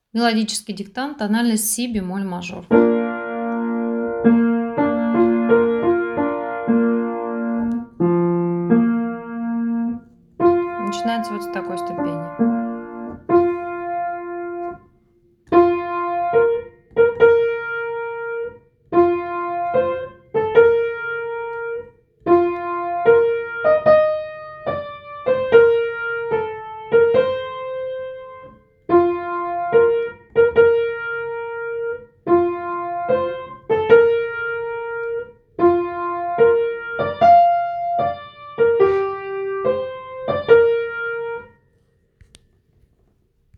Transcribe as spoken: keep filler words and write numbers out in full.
Мелодический диктант, тональность си бемоль мажор. Начинается вот с такой ступени.